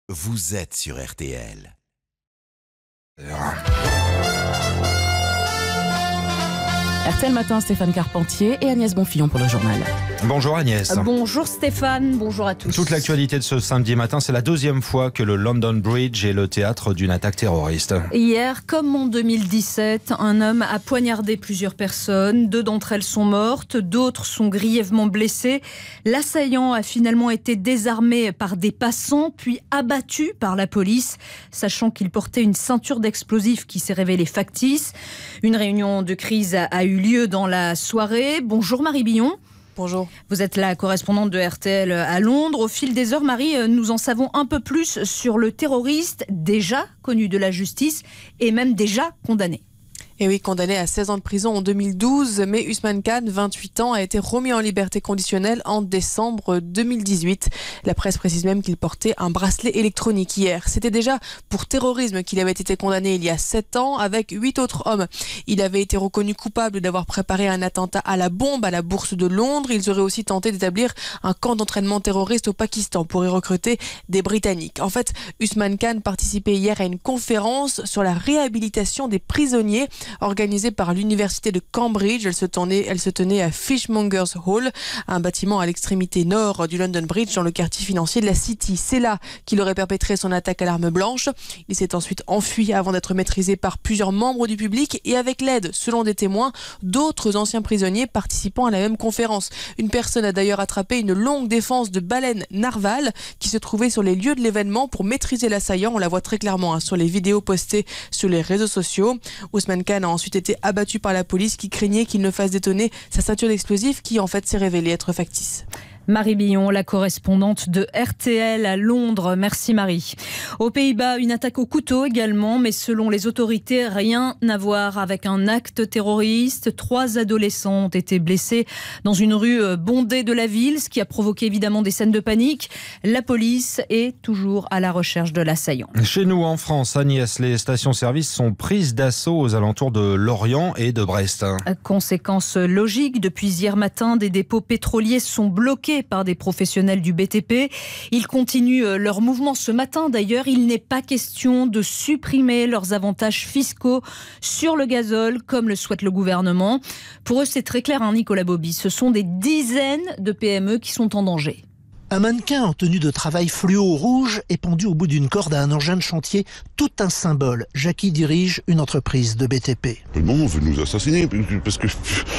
vous êtes sur RTL. RTL Matin, Stéphane Carpentier et Agnès Bonfillon pour le journal. Bonjour Agnès. Bonjour Stéphane, bonjour à tous. Toute l'actualité de ce samedi matin, c'est la deuxième fois que le London Bridge est le théâtre d'une attaque terroriste. Hier, comme en 2017, un homme a poignardé plusieurs personnes. 2 d'entre elles sont mortes, d'autres sont grièvement blessées. L'assaillant a finalement été désarmé par des passants, puis abattu par la police, sachant qu'il portait une ceinture d'explosifs qui s'est révélée factice. Une réunion de crise a eu lieu dans la soirée. Bonjour Marie Billon. Bonjour. Vous êtes la correspondante de RTL à Londres. Au fil des heures, Marie, nous en savons un peu plus sur le terroriste déjà connu de la justice et même déjà condamné. Et oui, condamné à 16 ans de prison en 2012, mais Usman Khan, 28 ans, a été remis en liberté conditionnelle en décembre 2018. La presse précise même qu'il portait un bracelet électronique hier. C'était déjà pour terrorisme qu'il avait été condamné il y a 7 ans avec 8 autres hommes. Il avait été reconnu coupable d'avoir préparé un attentat à la bombe à la Bourse de Londres. Ils auraient aussi tenté d'établir un camp d'entraînement terroriste au Pakistan pour y recruter des Britanniques. En fait, Usman Khan participait hier à une conférence sur la réhabilitation des prisonniers organisée par l'université de Cambridge. Elle se tenait à Fishmongers Hall, un bâtiment à l'extrémité nord du London Bridge dans le quartier financier de la City. C'est là qu'il aurait perpétré son attaque à l'arme blanche. Il s'est ensuite enfui avant d'être maîtrisé par plusieurs membres du public et avec l'aide, selon des témoins, d'autres anciens prisonniers participant à la même conférence. Une personne a d'ailleurs attrapé une longue défense de baleine narval qui se trouvait sur les lieux de l'événement pour maîtriser l'assaillant. On la voit très clairement sur les vidéos postées sur les réseaux sociaux. Usman Khan a ensuite été abattu par la police qui craignait qu'il ne fasse détonner sa ceinture d'explosifs qui en fait s'est révélée être factice. Marie Billon, la correspondante de RTL à Londres. Merci Marie. Aux Pays-Bas, une attaque au couteau également, mais selon les autorités, rien à voir avec un acte terroriste. 3 adolescents ont été blessés dans une rue bondée de la ville, ce qui a provoqué évidemment des scènes de panique. La police est toujours à la recherche de l'assaillant. Chez nous en France, Agnès, les stations-service sont prises d'assaut aux alentours de Lorient et de Brest. Conséquence logique, depuis hier matin, des dépôts pétroliers sont bloqués par des professionnels du BTP. Ils continuent leur mouvement ce matin. D'ailleurs, il n'est pas question de supprimer leurs avantages fiscaux sur le gazole, comme le souhaite le gouvernement. Pour eux, c'est très clair, Nicolas Bobby. Ce sont des dizaines de PME qui sont en danger. Un mannequin en tenue de travail fluo rouge est pendu au bout d'une corde à un engin de chantier. Tout un symbole. Jackie dirige une entreprise de BTP. Non, on veut nous assassiner, parce que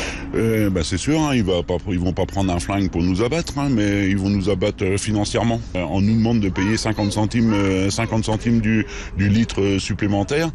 c'est sûr, ils vont pas prendre un flingue pour nous abattre, mais ils vont nous abattre financièrement. On nous demande de payer 50 centimes du litre supplémentaire,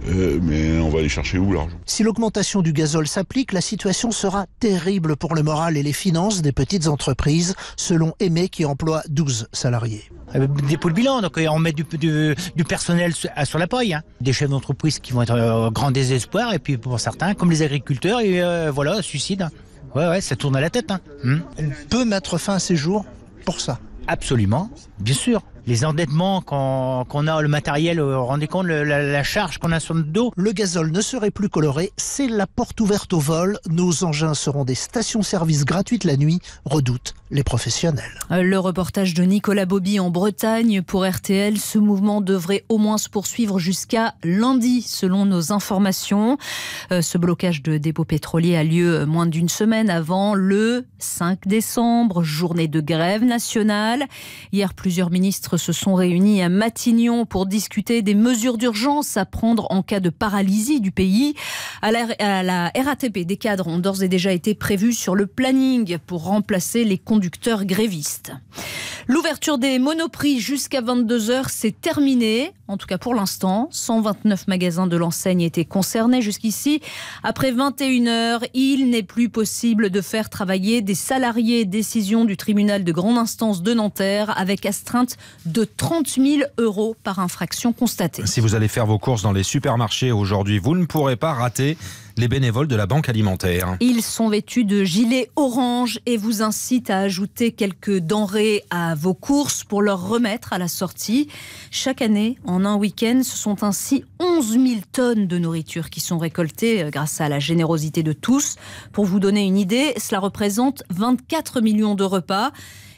mais on va aller chercher où l'argent ? Si l'augmentation du gazole s'applique, la situation sera terrible pour le moral et les finances des petites entreprises, selon Aimé qui emploie 12 salariés. Dépôt le bilan, donc on met du personnel sur la paille. Des chefs d'entreprise qui vont être au grand désespoir, et puis pour certains, comme les agriculteurs, suicide. Ouais, ça tourne à la tête. Elle peut mettre fin à ses jours pour ça. Absolument, bien sûr. Les endettements qu'on a, le matériel, vous vous rendez compte, la charge qu'on a sur notre dos. Le gazole ne serait plus coloré, c'est la porte ouverte au vol. Nos engins seront des stations-service gratuites la nuit, redoutent les professionnels. Le reportage de Nicolas Bobby en Bretagne pour RTL. Ce mouvement devrait au moins se poursuivre jusqu'à lundi, selon nos informations. Ce blocage de dépôts pétroliers a lieu moins d'une semaine avant le 5 décembre, journée de grève nationale. Hier, plusieurs ministres se sont réunis à Matignon pour discuter des mesures d'urgence à prendre en cas de paralysie du pays. À la RATP, des cadres ont d'ores et déjà été prévus sur le planning pour remplacer les conducteurs grévistes. L'ouverture des Monoprix jusqu'à 22h, c'est terminé. En tout cas pour l'instant, 129 magasins de l'enseigne étaient concernés jusqu'ici. Après 21h, il n'est plus possible de faire travailler des salariés. Décision du tribunal de grande instance de Nanterre avec astreinte de 30 000 € par infraction constatée. Si vous allez faire vos courses dans les supermarchés aujourd'hui, vous ne pourrez pas rater les bénévoles de la Banque Alimentaire. Ils sont vêtus de gilets orange et vous incitent à ajouter quelques denrées à vos courses pour leur remettre à la sortie. Chaque année, en un week-end, ce sont ainsi 11 000 tonnes de nourriture qui sont récoltées grâce à la générosité de tous. Pour vous donner une idée, cela représente 24 millions de repas.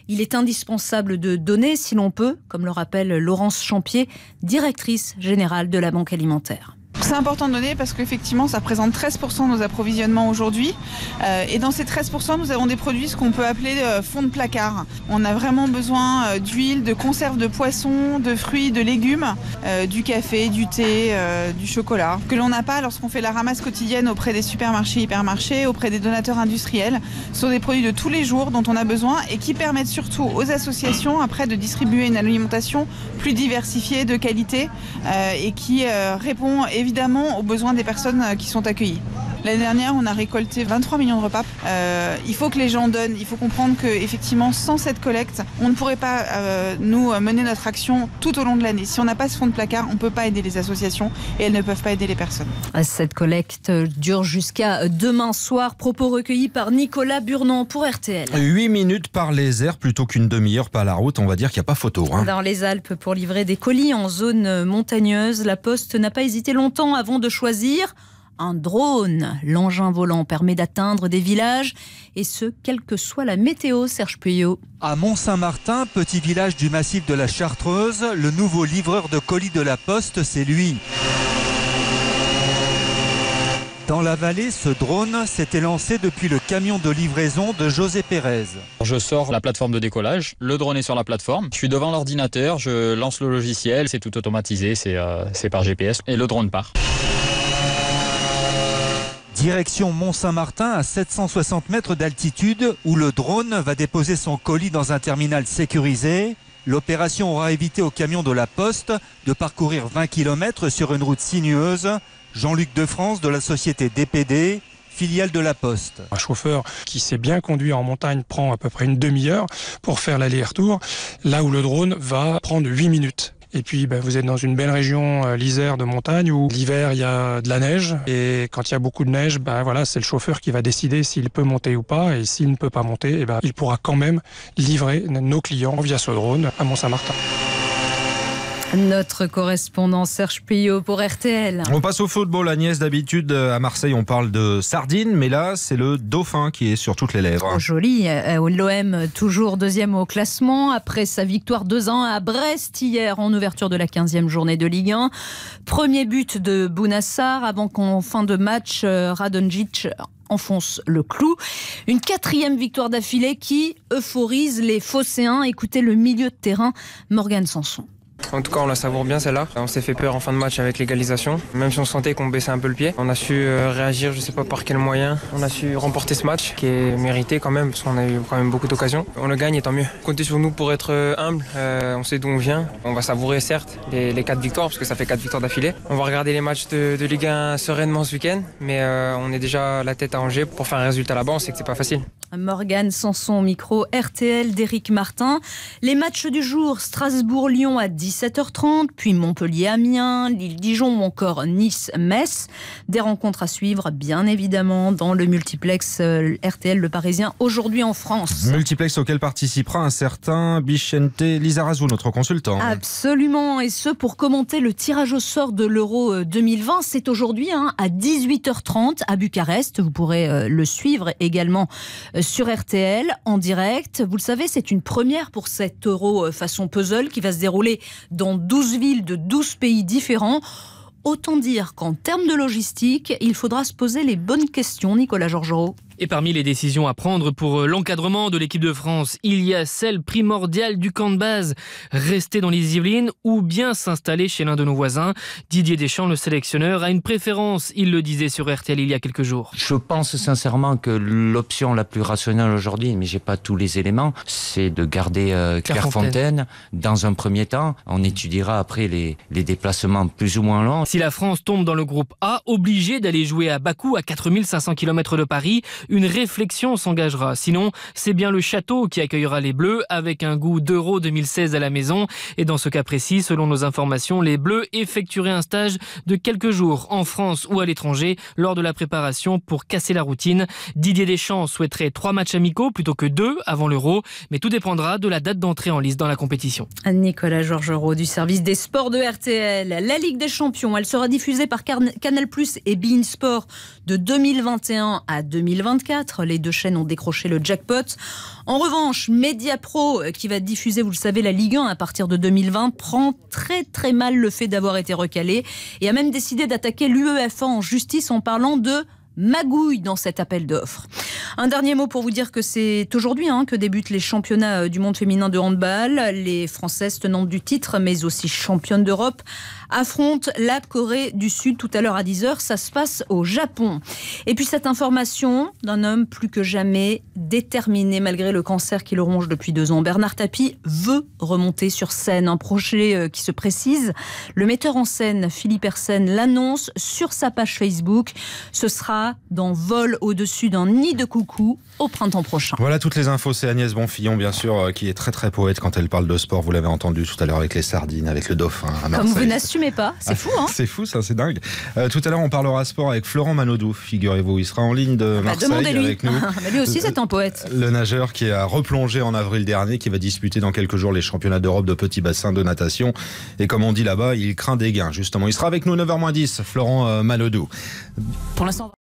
Il est indispensable de donner si l'on peut, comme le rappelle Laurence Champier, directrice générale de la Banque alimentaire. C'est important de donner parce qu'effectivement ça représente 13% de nos approvisionnements aujourd'hui et dans ces 13% nous avons des produits ce qu'on peut appeler fonds de placard. On a vraiment besoin d'huile, de conserves de poissons, de fruits, de légumes, du café, du thé, du chocolat que l'on n'a pas lorsqu'on fait la ramasse quotidienne auprès des supermarchés, hypermarchés, auprès des donateurs industriels. Ce sont des produits de tous les jours dont on a besoin et qui permettent surtout aux associations après de distribuer une alimentation plus diversifiée, de qualité et qui répond évidemment aux besoins des personnes qui sont accueillies. L'année dernière, on a récolté 23 millions de repas. Il faut que les gens donnent. Il faut comprendre qu'effectivement, sans cette collecte, on ne pourrait pas nous mener notre action tout au long de l'année. Si on n'a pas ce fonds de placard, on ne peut pas aider les associations et elles ne peuvent pas aider les personnes. Cette collecte dure jusqu'à demain soir. Propos recueillis par Nicolas Burnand pour RTL. 8 minutes par les airs plutôt qu'une demi-heure par la route. On va dire qu'il n'y a pas photo. Dans les Alpes, pour livrer des colis en zone montagneuse, la Poste n'a pas hésité longtemps avant de choisir un drone. L'engin volant permet d'atteindre des villages et ce, quelle que soit la météo. Serge Puyot. À Mont-Saint-Martin, petit village du massif de la Chartreuse, le nouveau livreur de colis de la Poste, c'est lui. Dans la vallée, ce drone s'était lancé depuis le camion de livraison de José Pérez. Je sors la plateforme de décollage, le drone est sur la plateforme, je suis devant l'ordinateur, je lance le logiciel, c'est tout automatisé, c'est par GPS et le drone part. Direction Mont-Saint-Martin à 760 mètres d'altitude où le drone va déposer son colis dans un terminal sécurisé. L'opération aura évité au camion de la Poste de parcourir 20 km sur une route sinueuse. Jean-Luc Defrance de la société DPD, filiale de la Poste. Un chauffeur qui sait bien conduire en montagne prend à peu près une demi-heure pour faire l'aller-retour, là où le drone va prendre 8 minutes. Et puis vous êtes dans une belle région l'Isère de montagne où l'hiver il y a de la neige et quand il y a beaucoup de neige, c'est le chauffeur qui va décider s'il peut monter ou pas et s'il ne peut pas monter, il pourra quand même livrer nos clients via ce drone à Mont-Saint-Martin. Notre correspondant Serge Puyot pour RTL. On passe au football, Agnès. D'habitude, à Marseille, on parle de sardines, mais là, c'est le dauphin qui est sur toutes les lèvres. Oh, joli. L'OM, toujours deuxième au classement, après sa victoire 2-1 à Brest hier, en ouverture de la 15e journée de Ligue 1. Premier but de Bounassar, avant qu'en fin de match, Radonjic enfonce le clou. Une 4e victoire d'affilée qui euphorise les Phocéens. Écoutez le milieu de terrain, Morgan Sanson. En tout cas, on la savoure bien celle-là. On s'est fait peur en fin de match avec l'égalisation. Même si on sentait qu'on baissait un peu le pied, on a su réagir, je ne sais pas par quel moyen. On a su remporter ce match qui est mérité quand même, parce qu'on a eu quand même beaucoup d'occasions. On le gagne et tant mieux. Comptez sur nous pour être humble. On sait d'où on vient. On va savourer certes les 4 victoires, parce que ça fait 4 victoires d'affilée. On va regarder les matchs de Ligue 1 sereinement ce week-end, mais on est déjà la tête à Angers pour faire un résultat là-bas. On sait que c'est pas facile. Morgane Sanson, micro RTL d'Éric Martin. Les matchs du jour, Strasbourg-Lyon à 17h30, puis Montpellier-Amiens, Lille-Dijon ou encore Nice-Metz. Des rencontres à suivre, bien évidemment, dans le multiplex RTL Le Parisien, aujourd'hui en France. Multiplex auquel participera un certain Vicente Lizarazu, notre consultant. Absolument, et ce pour commenter le tirage au sort de l'Euro 2020. C'est aujourd'hui à 18h30 à Bucarest. Vous pourrez le suivre également sur RTL en direct. Vous le savez, c'est une première pour cet Euro façon puzzle qui va se dérouler dans 12 villes de 12 pays différents. Autant dire qu'en termes de logistique, il faudra se poser les bonnes questions, Nicolas Georgerot. Et parmi les décisions à prendre pour l'encadrement de l'équipe de France, il y a celle primordiale du camp de base. Rester dans les Yvelines ou bien s'installer chez l'un de nos voisins. Didier Deschamps, le sélectionneur, a une préférence. Il le disait sur RTL il y a quelques jours. Je pense sincèrement que l'option la plus rationnelle aujourd'hui, mais j'ai pas tous les éléments, c'est de garder Clairefontaine. Dans un premier temps, on étudiera après les déplacements plus ou moins longs. Si la France tombe dans le groupe A, obligée d'aller jouer à Bakou, à 4500 km de Paris, une réflexion s'engagera. Sinon, c'est bien le château qui accueillera les Bleus avec un goût d'Euro 2016 à la maison. Et dans ce cas précis, selon nos informations, les Bleus effectueraient un stage de quelques jours en France ou à l'étranger lors de la préparation pour casser la routine. Didier Deschamps souhaiterait 3 matchs amicaux plutôt que 2 avant l'Euro, mais tout dépendra de la date d'entrée en lice dans la compétition. Nicolas Georgerot du service des sports de RTL. La Ligue des Champions, elle sera diffusée par Canal+ et beIN Sport de 2021 à 2022. 2024. Les deux chaînes ont décroché le jackpot. En revanche, Mediapro, qui va diffuser, vous le savez, la Ligue 1 à partir de 2020, prend très très mal le fait d'avoir été recalé et a même décidé d'attaquer l'UEFA en justice en parlant de magouille dans cet appel d'offres. Un dernier mot pour vous dire que c'est aujourd'hui que débutent les championnats du monde féminin de handball. Les Françaises tenantes du titre, mais aussi championnes d'Europe, affrontent la Corée du Sud tout à l'heure à 10h. Ça se passe au Japon. Et puis cette information d'un homme plus que jamais déterminé malgré le cancer qui le ronge depuis 2 ans. Bernard Tapie veut remonter sur scène. Un projet qui se précise. Le metteur en scène Philippe Hersen l'annonce sur sa page Facebook. Ce sera dans Vol au-dessus d'un nid de coucou au printemps prochain. Voilà toutes les infos. C'est Agnès Bonfillon, bien sûr, qui est très très poète quand elle parle de sport. Vous l'avez entendu tout à l'heure avec les sardines, avec le dauphin à Marseille. Comme vous n'assumez pas, c'est fou. C'est fou, ça, c'est dingue. Tout à l'heure, on parlera sport avec Florent Manodou, figurez-vous. Il sera en ligne de Marseille avec nous. Lui aussi, c'est un poète. Le nageur qui a replongé en avril dernier, qui va disputer dans quelques jours les championnats d'Europe de petit bassin de natation. Et comme on dit là-bas, il craint des gains, justement. Il sera avec nous 9h-10, Florent Manodou. Pour l'instant.